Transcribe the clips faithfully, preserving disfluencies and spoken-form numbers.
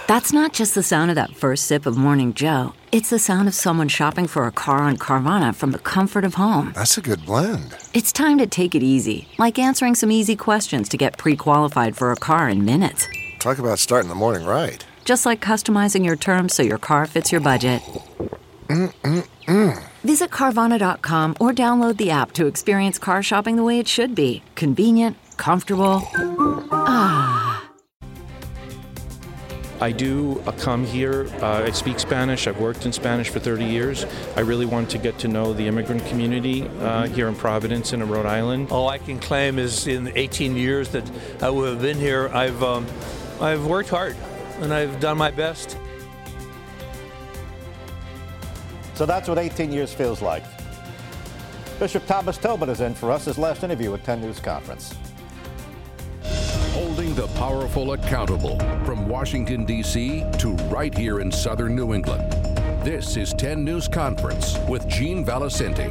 That's not just the sound of that first sip of Morning Joe. It's the sound of someone shopping for a car on Carvana from the comfort of home. That's a good blend. It's time to take it easy, like answering some easy questions to get pre-qualified for a car in minutes. Talk about starting the morning right. Just like customizing your terms so your car fits your budget. Mm-mm-mm. Visit Carvana dot com or download the app to experience car shopping the way it should be. Convenient, comfortable. Ah. I do uh, come here, uh, I speak Spanish, I've worked in Spanish for thirty years. I really want to get to know the immigrant community uh, here in Providence and in Rhode Island. All I can claim is in eighteen years that I would have been here, I've, um, I've worked hard and I've done my best. So that's what eighteen years feels like. Bishop Thomas Tobin is in for us, his last interview at ten News Conference. Holding the powerful accountable from Washington, D C to right here in southern New England. This is ten News Conference with Gene Valicenti.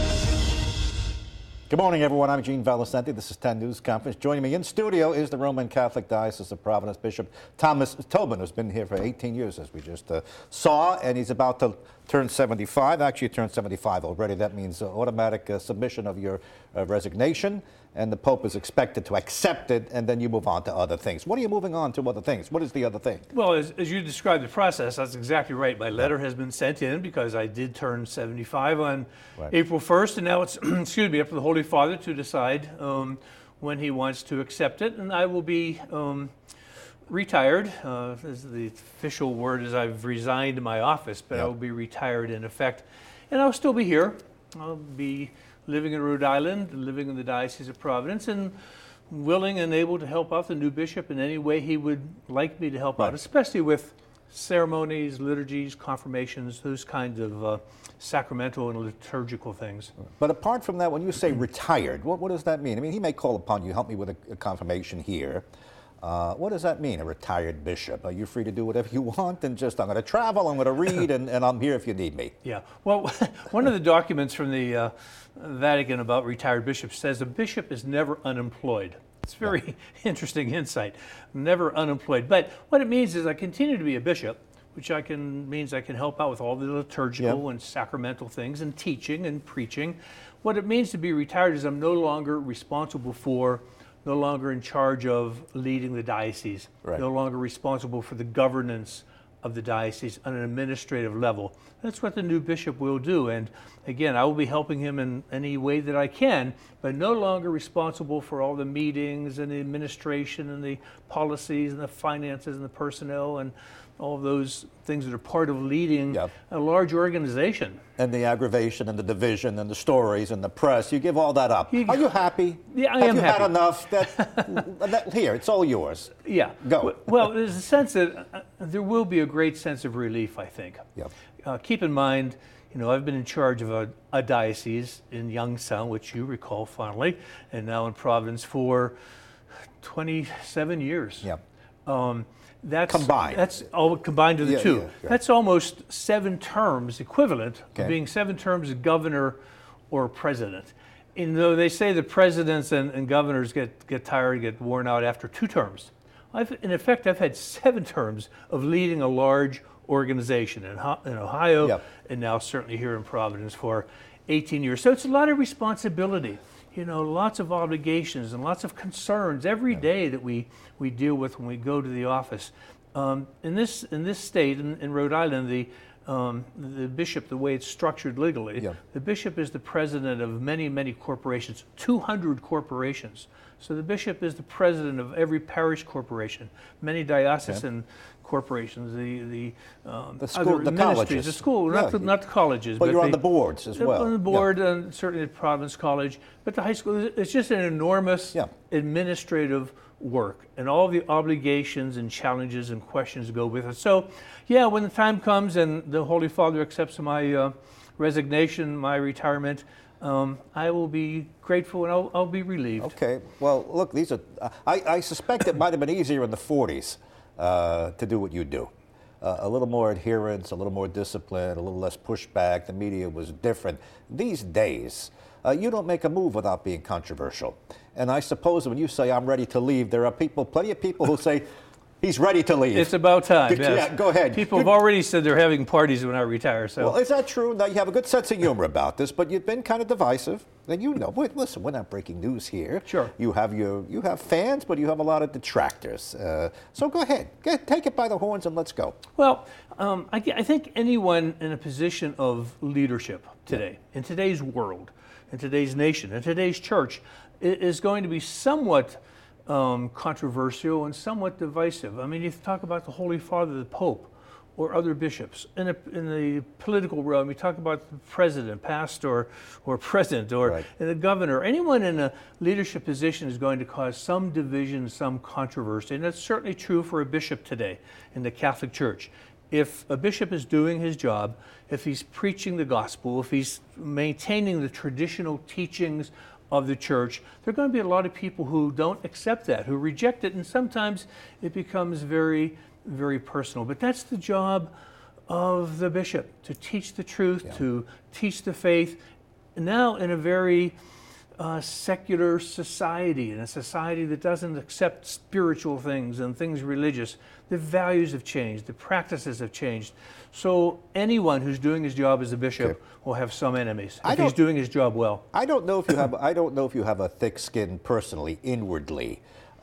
Good morning, everyone. I'm Gene Valicenti. This is ten News Conference. Joining me in studio is the Roman Catholic Diocese of Providence Bishop Thomas Tobin, who's been here for eighteen years, as we just uh, saw, and he's about to turn seventy-five. Actually, he turned seventy-five already. That means uh, automatic uh, submission of your uh, resignation, and the Pope is expected to accept it, and then you move on to other things. What are you moving on to other things? What is the other thing? Well, as, as you described the process, that's exactly right. My letter has been sent in because I did turn seventy-five on right. April first, and now it's, excuse me, up to the Holy Father to decide um, when he wants to accept it, and I will be um, retired. Uh, is the official word is I've resigned my office, but yep. I will be retired in effect, and I'll still be here. I'll be living in Rhode Island, living in the Diocese of Providence, and willing and able to help out the new bishop in any way he would like me to help right. out, especially with ceremonies, liturgies, confirmations, those kinds of uh, sacramental and liturgical things. But apart from that, when you say retired, what, what does that mean? I mean, he may call upon you, help me with a, a confirmation here. Uh, what does that mean, a retired bishop? Are you free to do whatever you want and just, I'm going to travel, I'm going to read, and, and I'm here if you need me? Yeah. Well, one of the documents from the uh, Vatican about retired bishops says a bishop is never unemployed. It's very yeah. interesting insight. Never unemployed. But what it means is I continue to be a bishop, which I can means I can help out with all the liturgical yeah. and sacramental things and teaching and preaching. What it means to be retired is I'm no longer responsible for no longer in charge of leading the diocese, right. no longer responsible for the governance of the diocese on an administrative level. That's what the new bishop will do. And again, I will be helping him in any way that I can, but no longer responsible for all the meetings and the administration and the policies and the finances and the personnel and all of those things that are part of leading yep. a large organization. And the aggravation and the division and the stories and the press, you give all that up. You, Are you happy? Yeah, I Have am you happy. had enough? That, that, here, it's all yours. Yeah. Go. Well, there's a sense that uh, there will be a great sense of relief, I think. Yep. Uh, keep in mind, you know, I've been in charge of a, a diocese in Youngstown, which you recall fondly, and now in Providence for twenty-seven years. Yep. Um, That's combined. That's all combined to the yeah, two. Yeah, yeah. That's almost seven terms equivalent okay. of being seven terms as governor or president. And though they say the presidents and, and governors get, get tired, get worn out after two terms, I've, in effect, I've had seven terms of leading a large organization in, in Ohio yep. and now certainly here in Providence for eighteen years. So it's a lot of responsibility. You know, lots of obligations and lots of concerns every day that we, we deal with when we go to the office. Um, in this in this state, in, in Rhode Island, the um, the bishop, the way it's structured legally, yeah. the bishop is the president of many, many corporations, two hundred corporations. So the bishop is the president of every parish corporation, many diocesan okay. corporations, the the, um, the school, the colleges, the school, yeah. not the, not the colleges, but, but you're the, on the boards as well. On the board, yeah. and certainly at Providence College, but the high school. It's just an enormous yeah. administrative work, and all the obligations and challenges and questions go with it. So, yeah, when the time comes and the Holy Father accepts my uh, resignation, my retirement, um, I will be grateful and I'll, I'll be relieved. Okay. Well, look, these are. Uh, I, I suspect it might have been easier in the forties uh, to do what you do. Uh, a little more adherence, a little more discipline, a little less pushback. The media was different. These days, uh, you don't make a move without being controversial. And I suppose when you say, I'm ready to leave, there are people, plenty of people who say, He's ready to leave. It's about time. Did- Yes. yeah, go ahead. People have You're- already said they're having parties when I retire. So Well, is that true? Now, you have a good sense of humor about this, but you've been kind of divisive. And you know, wait, listen, we're not breaking news here. Sure. You have your, you have fans, but you have a lot of detractors. Uh, so go ahead. Go ahead, take it by the horns and let's go. Well, um, I, I think anyone in a position of leadership today, in today's world, in today's nation, in today's church, i- is going to be somewhat um, controversial and somewhat divisive. I mean, you talk about the Holy Father, the Pope, or other bishops. In, a, in the political realm, you talk about the president, pastor, or president, or Right. the governor. Anyone in a leadership position is going to cause some division, some controversy, and that's certainly true for a bishop today in the Catholic Church. If a bishop is doing his job, if he's preaching the gospel, if he's maintaining the traditional teachings of the church, there are going to be a lot of people who don't accept that, who reject it, and sometimes it becomes very, very personal. But that's the job of the bishop, to teach the truth, to teach the faith, now in a very uh, secular society, in a society that doesn't accept spiritual things and things religious. The values have changed, the practices have changed. So anyone who's doing his job as a bishop Okay. will have some enemies I if he's don't- doing his job well. I don't know if you have. I don't know if you have a thick skin personally, inwardly.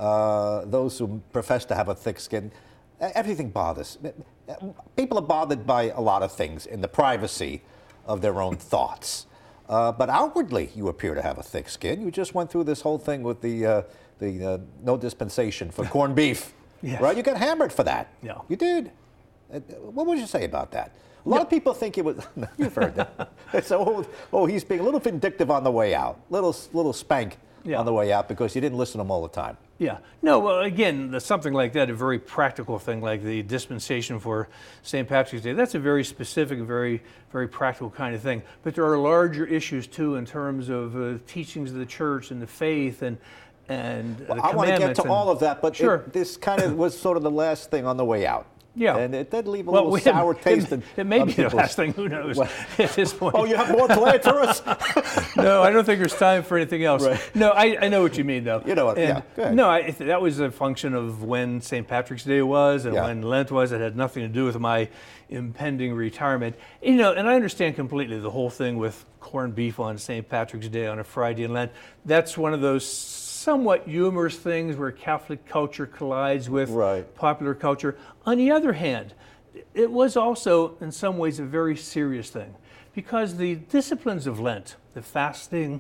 Uh, those who profess to have a thick skin, e- everything bothers. People are bothered by a lot of things in the privacy of their own thoughts. Uh, but outwardly, you appear to have a thick skin. You just went through this whole thing with the uh, the uh, no dispensation for corned beef, Yes. right? You got hammered for that. Yeah. You did. Uh, What would you say about that? A lot of people think it was. You've heard that. It's oh, oh, he's being a little vindictive on the way out, little little spank Yeah. on the way out because you didn't listen to him all the time. Yeah. No, well, again, the- something like that, a very practical thing like the dispensation for Saint Patrick's Day, that's a very specific, very, very practical kind of thing. But there are larger issues, too, in terms of uh, teachings of the church and the faith and, and the I want to get commandments to and- all of that, but Sure. it, this kind of was sort of the last thing on the way out. Yeah. And it did leave a Well, little we- sour it, taste. It, in it may other be the people's- last thing, who knows, What? at this point. Oh, you have more planned for us? No, I don't think there's time for anything else. Right. No, I, I know what you mean, though. You know what, And yeah, go ahead. No, I, that was a function of when Saint Patrick's Day was and Yeah. when Lent was. It had nothing to do with my impending retirement. You know, and I understand completely the whole thing with corned beef on Saint Patrick's Day on a Friday in Lent. That's one of those somewhat humorous things where Catholic culture collides with Right. popular culture. On the other hand, it was also, in some ways, a very serious thing because the disciplines of Lent, the fasting,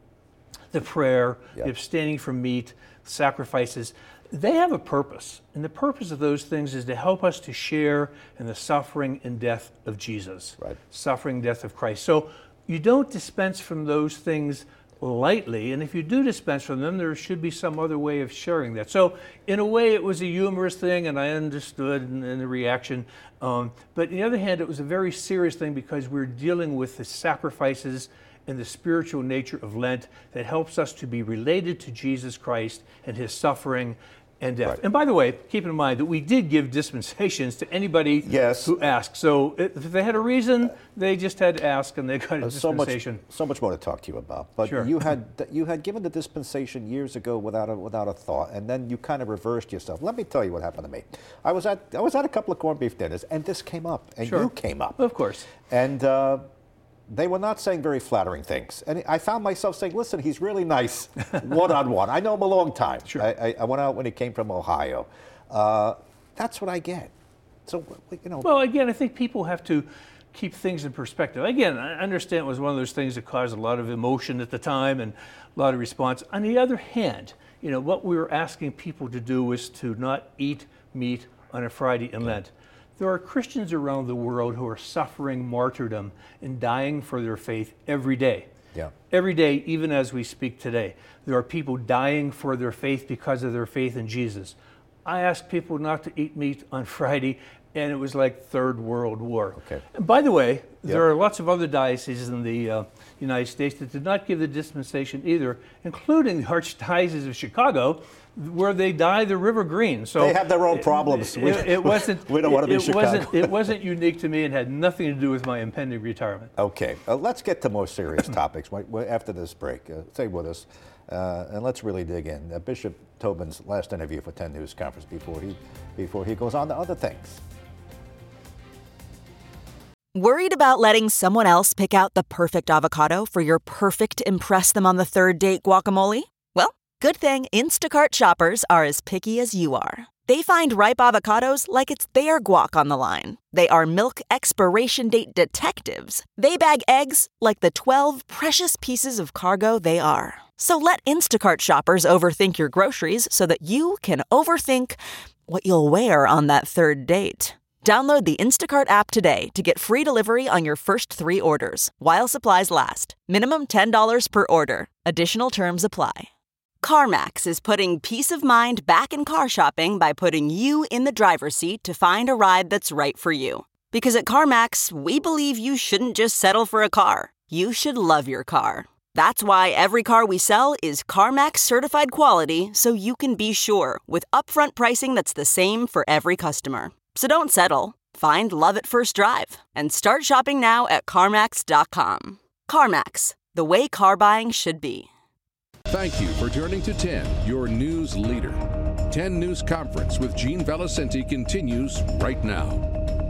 the prayer, Yeah. the abstaining from meat, sacrifices, they have a purpose. And the purpose of those things is to help us to share in the suffering and death of Jesus, Right. suffering, death of Christ. So you don't dispense from those things lightly, and if you do dispense from them, there should be some other way of sharing that. So in a way, it was a humorous thing, and I understood in, in the reaction. Um, but on the other hand, it was a very serious thing because we're dealing with the sacrifices and the spiritual nature of Lent that helps us to be related to Jesus Christ and his suffering and death. Right. And by the way, keep in mind that we did give dispensations to anybody Yes. who asked. So if they had a reason, they just had to ask, and they got a so much, dispensation. so much more to talk to you about. But Sure. you had you had given the dispensation years ago without a without a thought, and then you kind of reversed yourself. Let me tell you what happened to me. I was at I was at a couple of corned beef dinners, and this came up, and Sure. you came up, Of course. and. Uh, they were not saying very flattering things. And I found myself saying, listen, he's really nice one-on-one. I know him a long time. Sure. I, I, I went out when he came from Ohio. Uh, that's what I get. So, you know. Well, again, I think people have to keep things in perspective. Again, I understand it was one of those things that caused a lot of emotion at the time and a lot of response. On the other hand, you know, what we were asking people to do was to not eat meat on a Friday in Lent. There are Christians around the world who are suffering martyrdom and dying for their faith every day. Yeah. Every day, even as we speak today, there are people dying for their faith because of their faith in Jesus. I asked people not to eat meat on Friday, and it was like Third World War. Okay. And by the way, there Yep. are lots of other dioceses in the uh, United States that did not give the dispensation either, including the Archdiocese of Chicago, where they dye the river green. So They have their own problems. It, We- it, it wasn't. we don't want to be it, it Chicago. wasn't. It wasn't unique to me, and had nothing to do with my impending retirement. Okay, uh, let's get to more serious topics wait- wait, after this break. Uh, stay with us, uh, and let's really dig in. Uh, Bishop Tobin's last interview for ten News Conference before he before he goes on to other things. Worried about letting someone else pick out the perfect avocado for your perfect impress them on the third date guacamole? Well, good thing Instacart shoppers are as picky as you are. They find ripe avocados like it's their guac on the line. They are milk expiration date detectives. They bag eggs like the twelve precious pieces of cargo they are. So let Instacart shoppers overthink your groceries so that you can overthink what you'll wear on that third date. Download the Instacart app today to get free delivery on your first three orders, while supplies last. Minimum ten dollars per order. Additional terms apply. CarMax is putting peace of mind back in car shopping by putting you in the driver's seat to find a ride that's right for you. Because at CarMax, we believe you shouldn't just settle for a car. You should love your car. That's why every car we sell is CarMax certified quality, so you can be sure with upfront pricing that's the same for every customer. So don't settle. Find love at first drive and start shopping now at CarMax dot com. CarMax, the way car buying should be. Thank you for turning to ten, your news leader. ten News Conference with Gene Valicenti continues right now.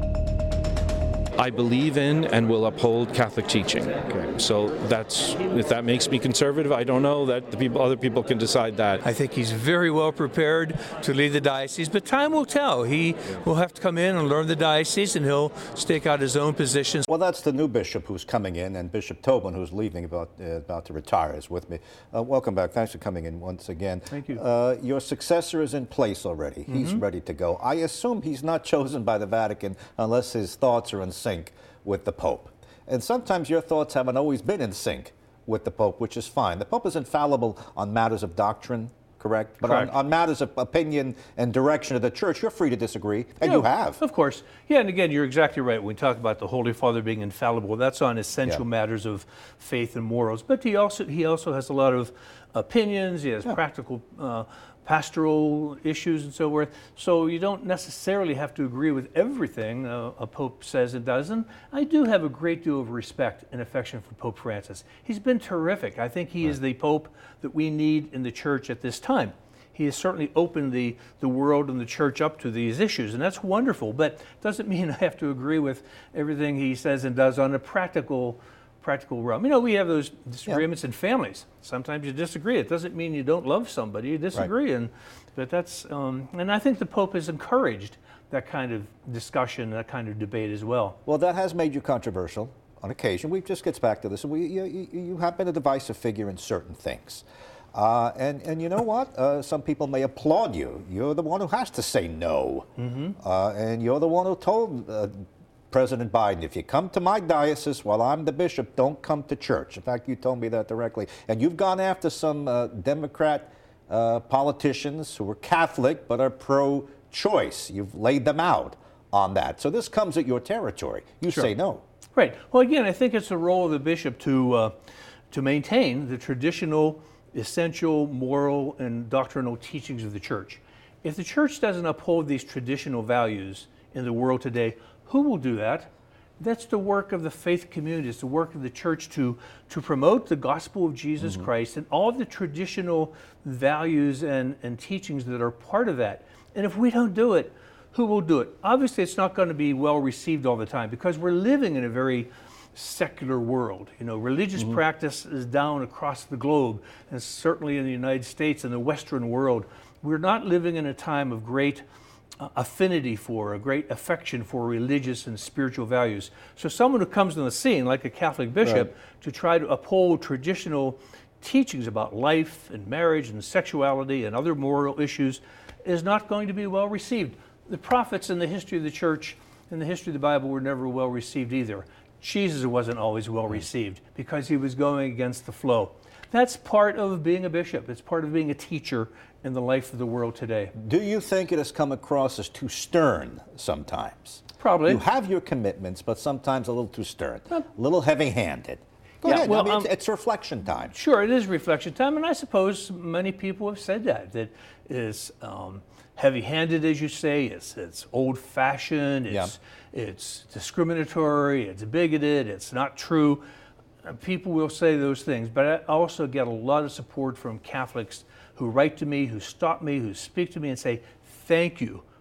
I believe in and will uphold Catholic teaching. Okay. So that's, if that makes me conservative, I don't know. That the people, other people can decide that. I think he's very well prepared to lead the diocese, but time will tell. He will have to come in and learn the diocese, and he'll stake out his own positions. Well, that's the new bishop who's coming in, and Bishop Tobin, who's leaving, about uh, about to retire, is with me. Uh, welcome back. Thanks for coming in once again. Thank you. Uh, your successor is in place already. Mm-hmm. He's ready to go. I assume he's not chosen by the Vatican unless his thoughts are in sync with the Pope. And sometimes your thoughts haven't always been in sync with the Pope, which is fine. The Pope is infallible on matters of doctrine, correct? But correct. On, on matters of opinion and direction of the Church, you're free to disagree, and yeah, you have. Of course. Yeah, and again, you're exactly right. When we talk about the Holy Father being infallible, that's on essential Yeah. matters of faith and morals. But he also he also has a lot of opinions. He has Yeah. practical uh, pastoral issues and so forth. So you don't necessarily have to agree with everything uh, a Pope says and does. And I do have a great deal of respect and affection for Pope Francis. He's been terrific. I think he right. is the Pope that we need in the Church at this time. He has certainly opened the, the world and the Church up to these issues, and that's wonderful, but doesn't mean I have to agree with everything he says and does on a practical practical realm. You know, we have those disagreements yeah. in families. Sometimes you disagree. It doesn't mean you don't love somebody. You disagree, right. and but that's um, and I think the Pope has encouraged that kind of discussion, that kind of debate as well. Well, that has made you controversial on occasion. We just gets back to this. We, you, you have been a divisive figure in certain things. Uh, and, and you know what? Uh, some people may applaud you. You're the one who has to say no. Mm-hmm. uh, and you're the one who told uh, President Biden, if you come to my diocese while I'm the bishop, don't come to church. In fact, you told me that directly. And you've gone after some uh, Democrat uh, politicians who are Catholic but are pro-choice. You've laid them out on that. So this comes at your territory. You sure. say no. Right. Well, again, I think it's the role of the bishop to, uh, to maintain the traditional essential moral and doctrinal teachings of the Church. If the Church doesn't uphold these traditional values in the world today, who will do that? That's the work of the faith community. It's the work of the Church to, to promote the gospel of Jesus mm-hmm. Christ and all the traditional values and, and teachings that are part of that. And if we don't do it, who will do it? Obviously, it's not going to be well received all the time because we're living in a very secular world. You know, religious mm-hmm. practice is down across the globe, and certainly in the United States and the Western world. We're not living in a time of great uh, affinity for, a great affection for religious and spiritual values. So someone who comes on the scene, like a Catholic bishop, right. to try to uphold traditional teachings about life and marriage and sexuality and other moral issues is not going to be well received. The prophets in the history of the Church, in the history of the Bible, were never well received either. Jesus wasn't always well received because he was going against the flow. That's part of being a bishop. It's part of being a teacher in the life of the world today. Do you think it has come across as too stern sometimes? Probably. You have your commitments, but sometimes a little too stern, a little heavy-handed. Go yeah, ahead. Well, I mean, um, it's, it's reflection time. Sure, it is reflection time, and I suppose many people have said that. That is um, heavy-handed, as you say. It's it's old-fashioned. It's yeah. it's discriminatory. It's bigoted. It's not true. People will say those things, but I also get a lot of support from Catholics who write to me, who stop me, who speak to me and say, thank you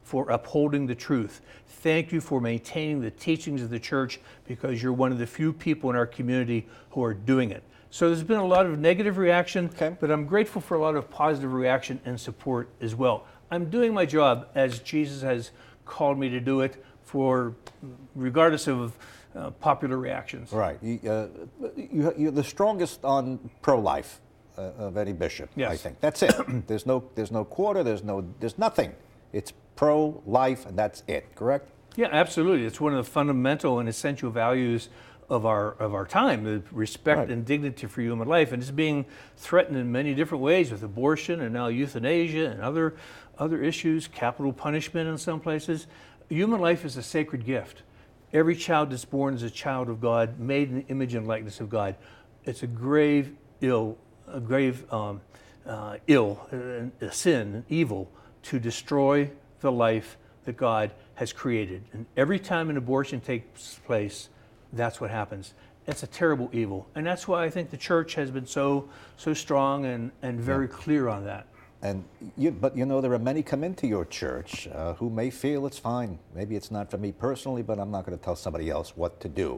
for upholding the truth. Thank you for maintaining the teachings of the church, because you're one of the few people in our community who are doing it. So there's been a lot of negative reaction, okay. but I'm grateful for a lot of positive reaction and support as well. I'm doing my job as Jesus has called me to do it, for regardless of uh, popular reactions. Right. You, uh, you, you're the strongest on pro-life uh, of any bishop, yes. I think. That's it. there's no there's no quarter, there's no there's nothing. It's pro-life and that's it, correct? Yeah, absolutely. It's one of the fundamental and essential values of our of our time, the respect right. and dignity for human life, and it's being threatened in many different ways with abortion and now euthanasia and other other issues, capital punishment in some places. Human life is a sacred gift. Every child that's born is a child of God, made in the image and likeness of God. It's a grave ill, a grave um, uh, ill, a sin, an evil to destroy the life that God has created. And every time an abortion takes place, that's what happens. It's a terrible evil. And that's why I think the church has been so so strong and, and very yeah. clear on that. And you, but you know, there are many come into your church uh, who may feel it's fine. Maybe it's not for me personally, but I'm not going to tell somebody else what to do.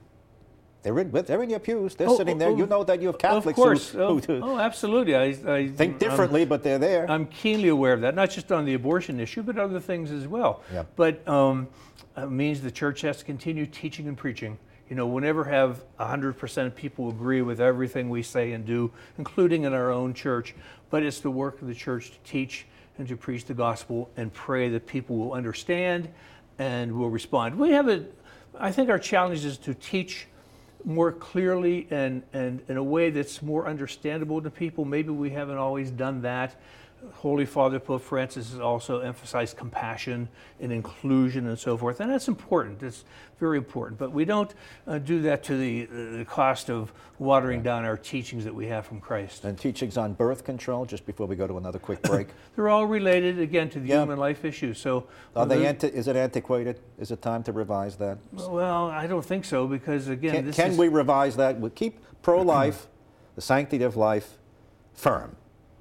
They're in, they're in your pews. They're oh, sitting there. Oh, you know that you have Catholics of course. who, oh, who oh, absolutely. I, I think differently, I'm, but they're there. I'm keenly aware of that, not just on the abortion issue, but other things as well. Yeah. But um, it means the church has to continue teaching and preaching. You know, we'll never have one hundred percent of people agree with everything we say and do, including in our own church. But it's the work of the church to teach and to preach the gospel and pray that people will understand and will respond. We have a, I think our challenge is to teach more clearly and, and in a way that's more understandable to people. Maybe we haven't always done that. Holy Father Pope Francis has also emphasized compassion and inclusion and so forth, and that's important. It's very important. But we don't uh, do that to the, uh, the cost of watering down our teachings that we have from Christ. And teachings on birth control, just before we go to another quick break. They're all related, again, to the yeah. human life issue. So, Are they anti- is it antiquated? Is it time to revise that? Well, I don't think so, because, again, Can, this can is... we revise that? We'll keep pro-life, the sanctity of life, firm.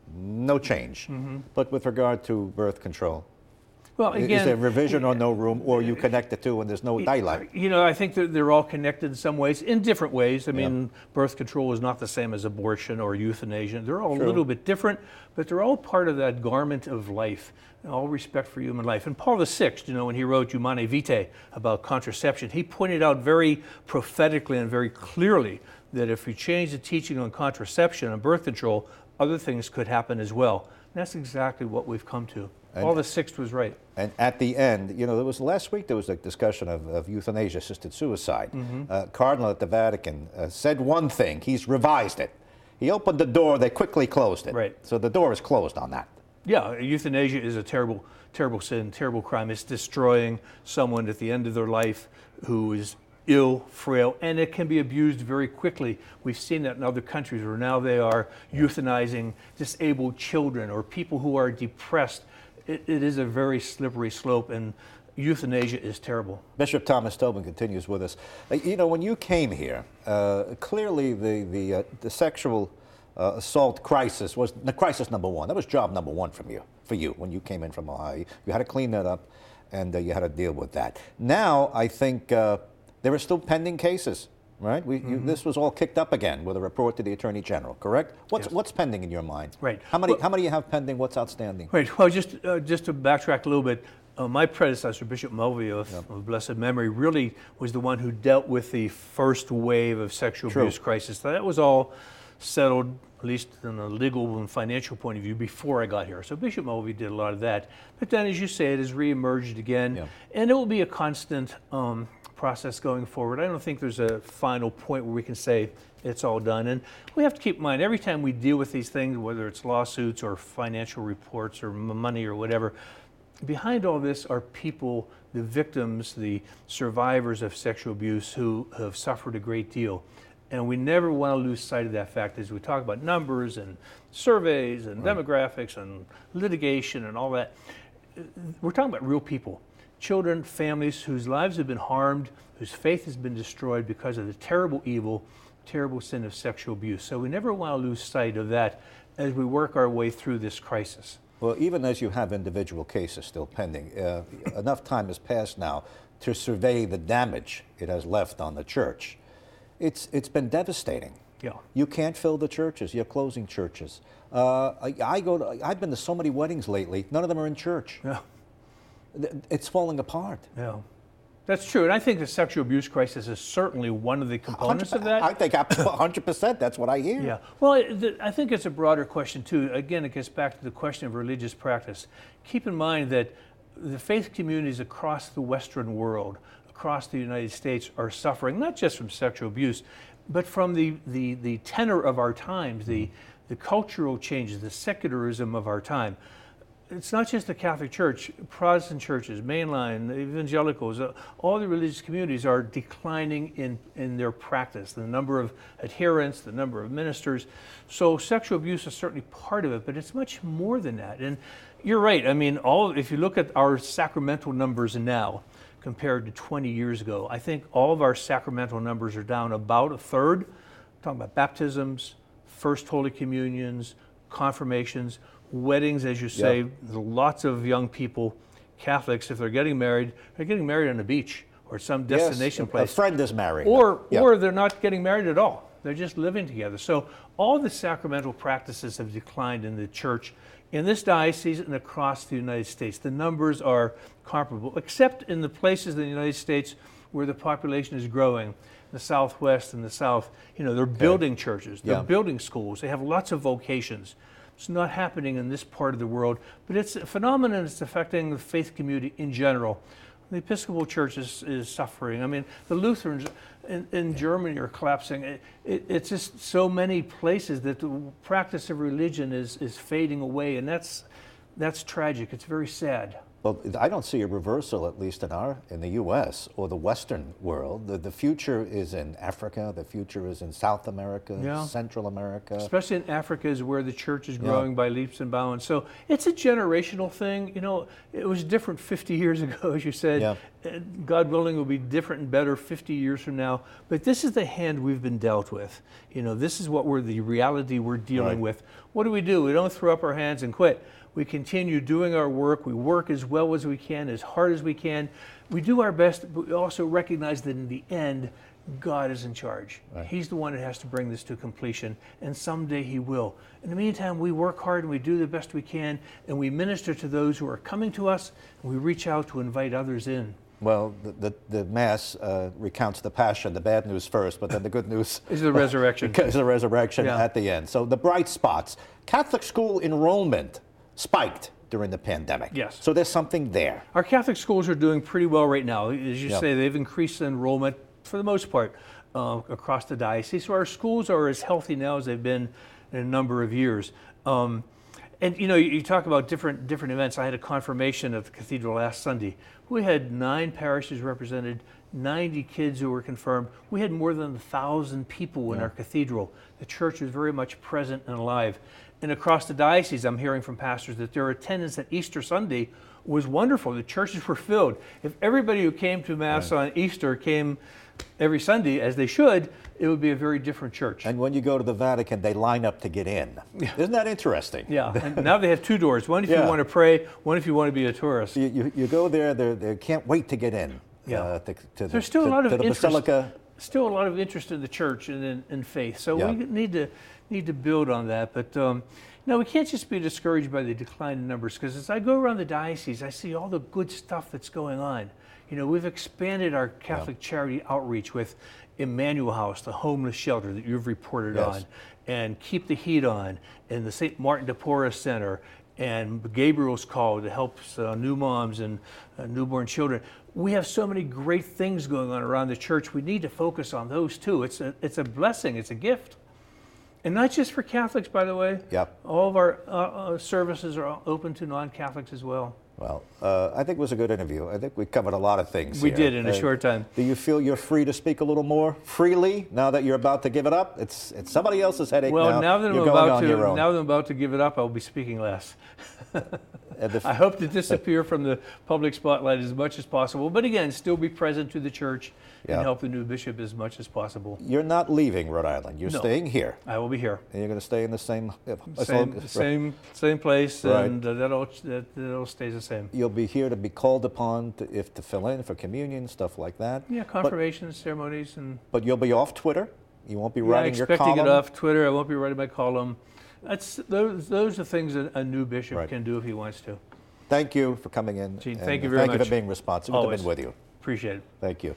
No change. Mm-hmm. But with regard to birth control, well, again, is there revision or no room, or you connect the two and there's no daylight? You know, I think that they're all connected in some ways, in different ways. I mean, yeah. birth control is not the same as abortion or euthanasia. They're all True. a little bit different, but they're all part of that garment of life, all respect for human life. And Paul the Sixth, you know, when he wrote Humanae Vitae about contraception, he pointed out very prophetically and very clearly that if we change the teaching on contraception and birth control, other things could happen as well. And that's exactly what we've come to. And, Paul the Sixth was right. And at the end, you know, there was last week there was a discussion of, of euthanasia, assisted suicide. Mm-hmm. uh, Cardinal at the Vatican uh, said one thing. He's revised it. He opened the door. They quickly closed it. Right. So the door is closed on that. Yeah, euthanasia is a terrible, terrible sin, terrible crime. It's destroying someone at the end of their life who is ill, frail, and it can be abused very quickly. We've seen that in other countries where now they are euthanizing disabled children or people who are depressed. It, it is a very slippery slope, and euthanasia is terrible. Bishop Thomas Tobin continues with us. Uh, you know, when you came here, uh, clearly the the, uh, the sexual uh, assault crisis was the crisis number one. That was job number one from you, for you when you came in from Ohio. You had to clean that up, and uh, you had to deal with that. Now, I think uh, there are still pending cases, right? We, mm-hmm. you, this was all kicked up again with a report to the Attorney General, correct? What's Yes. what's pending in your mind? Right. How many Well, how many you have pending? What's outstanding? Right. Well, just uh, just to backtrack a little bit, uh, my predecessor, Bishop Mulvey of, yep. of blessed memory, really was the one who dealt with the first wave of sexual True. abuse crisis. That was all settled, at least in a legal and financial point of view, before I got here. So Bishop Mulvey did a lot of that. But then, as you say, it has reemerged again, Yeah. and it will be a constant um, process going forward. I don't think there's a final point where we can say it's all done. And we have to keep in mind, every time we deal with these things, whether it's lawsuits or financial reports or m- money or whatever, behind all this are people, the victims, the survivors of sexual abuse who have suffered a great deal. And we never want to lose sight of that fact as we talk about numbers and surveys and right. demographics and litigation and all that. We're talking about real people. Children, families whose lives have been harmed, whose faith has been destroyed because of the terrible evil, terrible sin of sexual abuse. So we never want to lose sight of that as we work our way through this crisis. Well, even as you have individual cases still pending, uh, enough time has passed now to survey the damage it has left on the church. It's, it's been devastating. Yeah. You can't fill the churches. You're closing churches. Uh, I, I go to, I've been to so many weddings lately. None of them are in church. Yeah. It's falling apart. Yeah. That's true, and I think the sexual abuse crisis is certainly one of the components of that. I think one hundred percent, that's what I hear. Yeah, well, it, I think it's a broader question too. Again, it gets back to the question of religious practice. Keep in mind that the faith communities across the Western world, across the United States, are suffering not just from sexual abuse, but from the, the, the tenor of our times, the, the cultural changes, the secularism of our time. It's not just the Catholic Church. Protestant churches, mainline, evangelicals, uh, all the religious communities are declining in, in their practice, the number of adherents, the number of ministers. So sexual abuse is certainly part of it, but it's much more than that. And you're right. I mean, all if you look at our sacramental numbers now compared to twenty years ago, I think all of our sacramental numbers are down about a third. I'm talking about baptisms, First Holy Communions, confirmations, weddings, as you say. Yep. Lots of young people, Catholics, if they're getting married, they're getting married on the beach or some destination yes, place. A friend is married. Or, Yep. or they're not getting married at all. They're just living together. So all the sacramental practices have declined in the church in this diocese and across the United States. The numbers are comparable, except in the places in the United States where the population is growing. The Southwest and the South, you know, they're okay. building churches, they're yeah. building schools, they have lots of vocations. It's not happening in this part of the world, but it's a phenomenon that's affecting the faith community in general. The Episcopal Church is, is suffering. I mean, the Lutherans in, in Germany are collapsing. It, it, it's just so many places that the practice of religion is, is fading away, and that's, that's tragic. It's very sad. Well, I don't see a reversal, at least in our in the U S or the Western world. The, the future is in Africa. The future is in South America, yeah. Central America. Especially in Africa is where the church is growing yeah. by leaps and bounds. So it's a generational thing. You know, it was different fifty years ago, as you said. Yeah. God willing, it will be different and better fifty years from now. But this is the hand we've been dealt with. You know, this is what we're the reality we're dealing right. with. What do we do? We don't throw up our hands and quit. We continue doing our work. We work as well as we can, as hard as we can. We do our best, but we also recognize that in the end, God is in charge. Right. He's the one that has to bring this to completion, and someday He will. In the meantime, we work hard and we do the best we can, and we minister to those who are coming to us, and we reach out to invite others in. Well, the, the, the Mass uh, recounts the Passion, the bad news first, but then the good news is the resurrection. is the resurrection yeah. at the end. So the bright spots. Catholic school enrollment spiked during the pandemic. Yes. So there's something there. Our Catholic schools are doing pretty well right now. As you yep. say, they've increased the enrollment for the most part uh, across the diocese. So our schools are as healthy now as they've been in a number of years. Um, and you know, you, you talk about different different events. I had a confirmation at the cathedral last Sunday. We had nine parishes represented, ninety kids who were confirmed. We had more than a thousand people in yeah. our cathedral. The church was very much present and alive. And across the diocese, I'm hearing from pastors that their attendance at Easter Sunday was wonderful. The churches were filled. If everybody who came to Mass right. on Easter came every Sunday, as they should, it would be a very different church. And when you go to the Vatican, they line up to get in. Yeah. Isn't that interesting? Yeah, and now they have two doors. One if yeah. you want to pray, one if you want to be a tourist. You, you, you go there, they can't wait to get in. Yeah. Uh, to, to There's the, still to, a lot of to the interest. Basilica. Still a lot of interest in the church and in, in faith. So yeah. we need to need to build on that. But um, no, we can't just be discouraged by the decline in numbers, because as I go around the diocese, I see all the good stuff that's going on. You know, we've expanded our Catholic yeah. charity outreach with Emmanuel House, the homeless shelter that you've reported yes. on, and Keep the Heat On, and the Saint Martin de Porres Center, and Gabriel's Call that helps uh, new moms and uh, newborn children. We have so many great things going on around the church. We need to focus on those too. It's a, it's a blessing, it's a gift. And not just for Catholics, by the way. Yep. All of our uh, uh, services are open to non-Catholics as well. Well, uh, I think it was a good interview. I think we covered a lot of things We here. did in a Uh, short time. Do you feel you're free to speak a little more freely now that you're about to give it up? It's it's somebody else's headache Well, now. now that I'm you're going about on to your own. now that I'm about to give it up, I'll be speaking less. And the- I hope to disappear from the public spotlight as much as possible, but again, still be present to the church Yeah. and help the new bishop as much as possible. You're not leaving Rhode Island. You're No. staying here. I will be here. And you're going to stay in the same... as Same, long- same, same place, Right. and uh, that all that, that all stays the same. You'll be here to be called upon to, if to fill in for communion, stuff like that. Yeah, But, confirmation ceremonies, and but you'll be off Twitter. You won't be yeah, writing your expecting column. it off Twitter. I won't be writing my column. That's those. Those are things that a new bishop Right. can do if he wants to. Thank you for coming in. Gene, and thank you very Thank you much. for being responsive. Good to Always. have been with you. Appreciate it. Thank you.